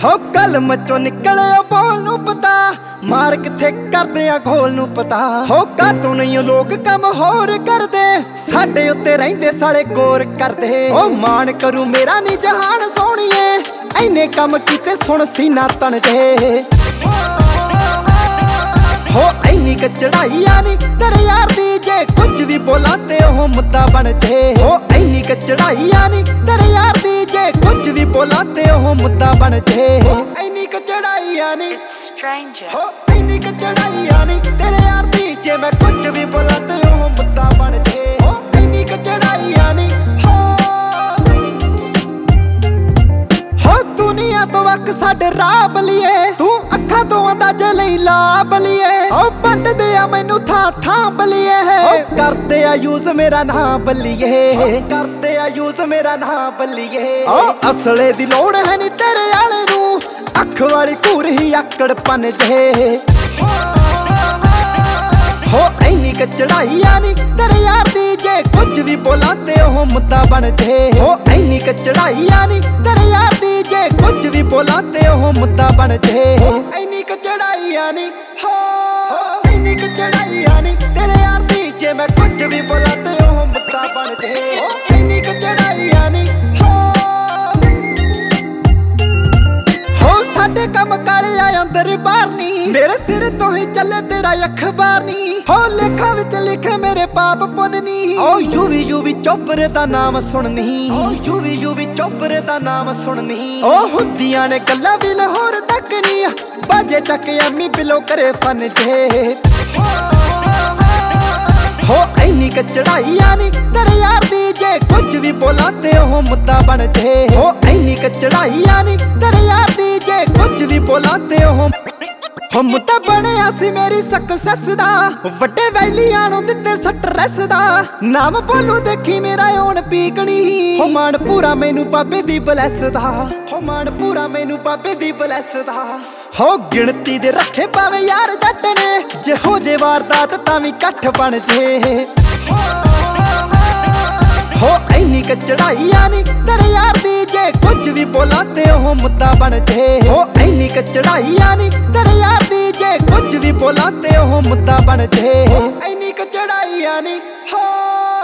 हो कलम चो निकले बोल नू पता मार किथे करदे आ घोल नू पता हो कातों नहीं लोग कम होर करदे साडे उत्ते रहिंदे साले गोर करदे ओ मान करूं मेरा नी जहान सोहणीए इन्ने कम कीते सुन सीना तन दे हो इन्नी क चढ़ाई आनी तेरे यार दी जे कुछ भी बोला ते ओ मुद्दा बन जे हो इन्नी क चढ़ाई आनी तेरे यार दी जे कुछ भी बोला ते ओ मुद्दा बन जे इन्नी क चढ़ाई आनी It's stranger. हो इन्नी क चढ़ाई आनी तेरे यार दी जे मैं कुछ भी बोला ते ओ मुद्दा बन जे हो इन्नी क चढ़ाई आनी हो दुनिया तो वक साडे राह बलिए तू अखां तो अंदाजे लई ला बलिए ओ पटदे आ मैनू थां थां बलिए ओ करदे आ यूज मेरा नां बलिए करदे आ यूज मेरा नां बलिए ओ असले दी लोड़ है नी तेरे आले नू अख वाली घूर ही आकड़ पन जे हो इन्नी क चढ़ाई आनी तेरे यार दी जे कुछ भी बोला ते ओ मुद्दा बन जे हो इन्नी क चढ़ाई आनी तेरे यार दी जे कुछ भी बोला ते ओ मुद्दा बन जे इन्नी क चढ़ाई आनी हो इन्नी क चढ़ाई आनी तेरे यार दी जे मैं कुछ भी बोला ते ओ मुद्दा बन जे इन्नी क चढ़ाई आनी हो साडे कम काले आ अंदर बाहर नी मेरे सिर तो ही चले तेरा अखबार नी हो लेखा विच लिखे मेरे पाप पुन नी ओ यूवी चोपरे दा नाम सुननी ओ यूवी चोपरे दा नाम सुननी ओ हुंदियां ने गल्लां भी लाहौर तक नी बाजे चक अम्मी बिलो करे फन जे हो इन्नी क चढ़ाई आनी तेरे यार दी जे कुछ भी बोला ते ओ मुद्दा बन जे हो इन्नी क चढ़ाई आनी तेरे यार दी जे कुछ भी बोला ते ओ मुद्दा बनिया सी मेरी सक्सेस दा वड्डे वैलियां नू दित्ते स्ट्रेस दा नाम बोलू देखी मेरा ओन पीकनी हो मान पूरा मैनू बाबे दी ब्लैस दा हो मान पूरा मैनू बाबे दी ब्लैस दा हो गिणती दे रखे पावे यार जट ने जे हो जे वारदात तां वी कट्ठ बन जे हो इन्नी क चढ़ाई आनी तेरे यार दी जे कुछ भी बोला ते ओ मुद्दा बन जे हो इन्नी क चढ़ाई आनी तेरे यार दी जे कुछ भी बोला ते ओ मुद्दा बन जे इन्नी क चढ़ाई आनी हो